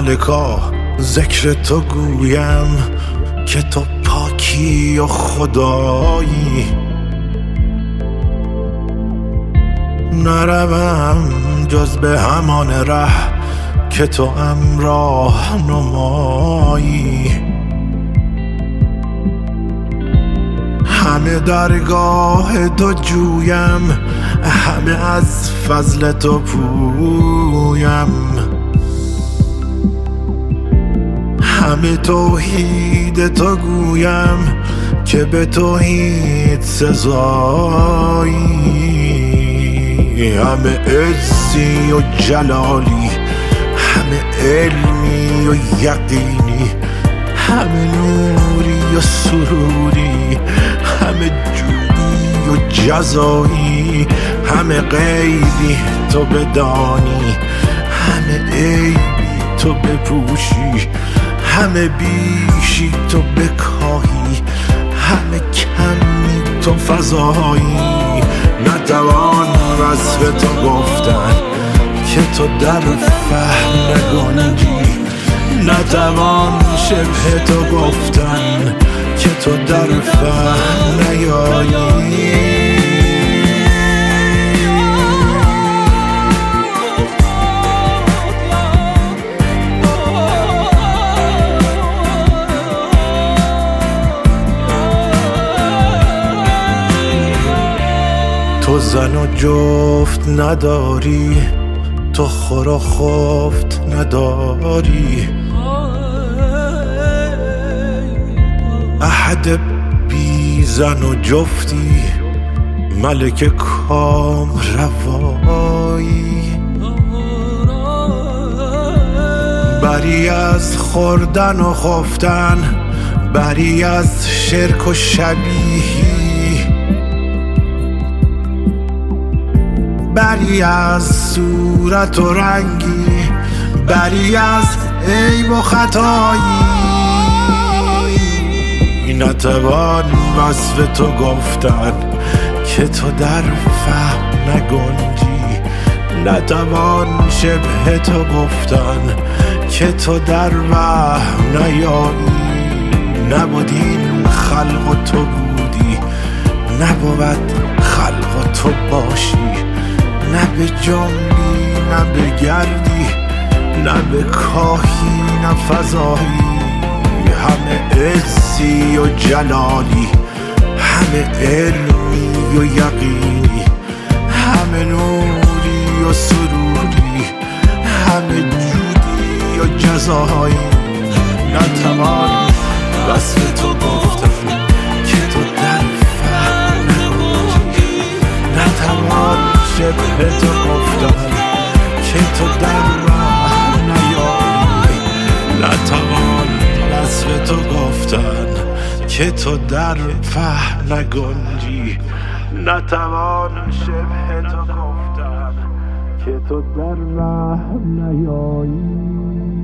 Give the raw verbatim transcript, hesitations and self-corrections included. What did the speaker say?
ملکا ذکر تو گویم که تو پاکی و خدایی. نروم جز به همان ره که تو همراه نمایی. همه درگاه تو جویم، همه از فضل تو پویم. همه توحید تو گویم که به توحید سزایی. همه عزی و جلالی، همه علمی و یقینی، همه نوری و سروری، همه جودی و جزایی. همه غیبی تو بدانی، همه عیبی تو بپوشی، همه بیشی تو بکاهی، همه کمی تو فضایی. نتوان وصف تو گفتن که تو در فهم نگنجی، نتوان شبه تو گفتن که تو در فهم نیایی. تو زن و جفت نداری، تو خور و خفت نداری، احد بی زن و جفتی، ملک کام روایی. بری از خوردن و خفتن، بری از شرک و شبیهی، بری از صورت و رنگی، بری از عیب و خطایی. نتوان وصف تو گفتن که تو در فهم نگنجی، نتوان شبه تو گفتن که تو در وهم نیایی. نبود این خلق و تو بودی، نبود خلق و تو باشی، نه به جنبی نه به گردی، نه به کاهی نه فضایی. همه عزی و جلالی، همه علمی و یقینی، همه نوری و سروری، همه جودی و جزایی. نتوان وصف تو گفتن که تو در فهم نگنجی، نتوان شبه تو گفتن که تو در راه نیایی. نتوان وصف تو گفتن که تو در فهم نگنجی، نتوان شبه تو گفتن که تو در راه نیایی.